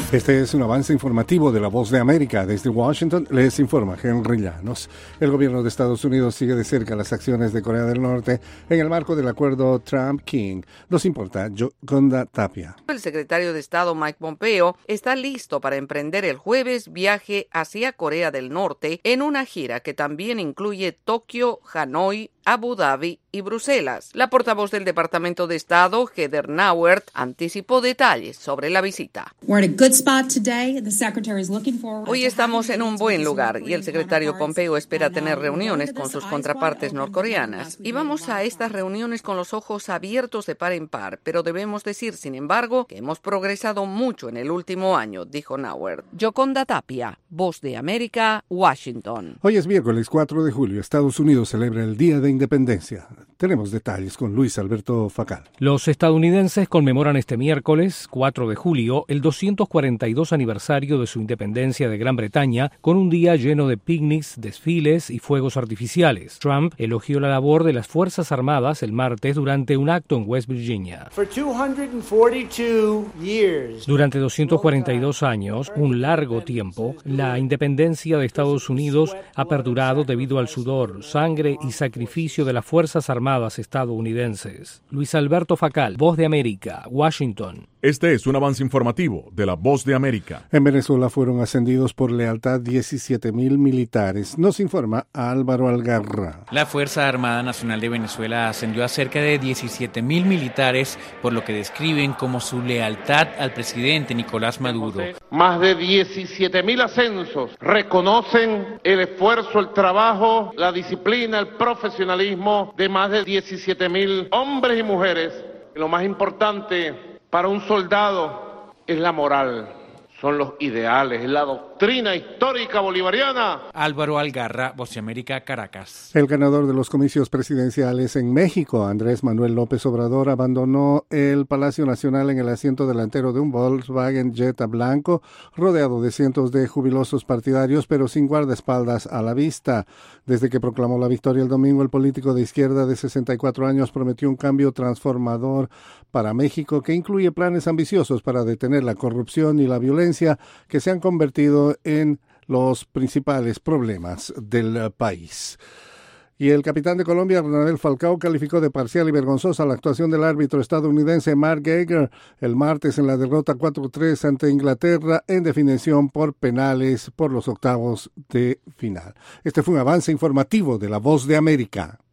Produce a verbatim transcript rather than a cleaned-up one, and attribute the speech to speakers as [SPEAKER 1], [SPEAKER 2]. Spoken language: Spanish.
[SPEAKER 1] Este es un avance informativo de La Voz de América. Desde Washington les informa Henry Llanos. El gobierno de Estados Unidos sigue de cerca las acciones de Corea del Norte en el marco del acuerdo Trump-King. Nos importa Yoconda Tapia.
[SPEAKER 2] El secretario de Estado Mike Pompeo está listo para emprender el jueves viaje hacia Corea del Norte en una gira que también incluye Tokio, Hanoi, Abu Dhabi y Bruselas. La portavoz del Departamento de Estado, Heather Nauert, anticipó detalles sobre la visita. Hoy estamos en un buen lugar y el secretario Pompeo espera tener reuniones con sus contrapartes norcoreanas. Y vamos a estas reuniones con los ojos abiertos de par en par, pero debemos decir, sin embargo, que hemos progresado mucho en el último año, dijo Nauert. Yoconda Tapia, Voz de América, Washington.
[SPEAKER 1] Hoy es miércoles cuatro de julio. Estados Unidos celebra el Día de Independencia. Tenemos detalles con Luis Alberto Facal.
[SPEAKER 3] Los estadounidenses conmemoran este miércoles, cuatro de julio, el doscientos cuarenta y dos aniversario de su independencia de Gran Bretaña, con un día lleno de picnics, desfiles y fuegos artificiales. Trump elogió la labor de las Fuerzas Armadas el martes durante un acto en West Virginia. Durante doscientos cuarenta y dos años, un largo tiempo, la independencia de Estados Unidos ha perdurado debido al sudor, sangre y sacrificio de las Fuerzas Armadas estadounidenses. Luis Alberto Facal, Voz de América, Washington.
[SPEAKER 4] Este es un avance informativo de La Voz de América.
[SPEAKER 1] En Venezuela fueron ascendidos por lealtad diecisiete mil militares. Nos informa Álvaro Algarra.
[SPEAKER 5] La Fuerza Armada Nacional de Venezuela ascendió a cerca de diecisiete mil militares, por lo que describen como su lealtad al presidente Nicolás Maduro.
[SPEAKER 6] Más de diecisiete mil ascensos reconocen el esfuerzo, el trabajo, la disciplina, el profesionalismo de más de diecisiete mil hombres y mujeres. Y lo más importante para un soldado es la moral, son los ideales, es la doctrina histórica bolivariana.
[SPEAKER 5] Álvaro Algarra, Voz de América, Caracas.
[SPEAKER 1] El ganador de los comicios presidenciales en México, Andrés Manuel López Obrador, abandonó el Palacio Nacional en el asiento delantero de un Volkswagen Jetta blanco, rodeado de cientos de jubilosos partidarios, pero sin guardaespaldas a la vista. Desde que proclamó la victoria el domingo, el político de izquierda de sesenta y cuatro años prometió un cambio transformador para México que incluye planes ambiciosos para detener la corrupción y la violencia que se han convertido en los principales problemas del país. Y el capitán de Colombia, Radamel Falcao, calificó de parcial y vergonzosa la actuación del árbitro estadounidense Mark Geiger el martes en la derrota cuatro tres ante Inglaterra en definición por penales por los octavos de final. Este fue un avance informativo de La Voz de América.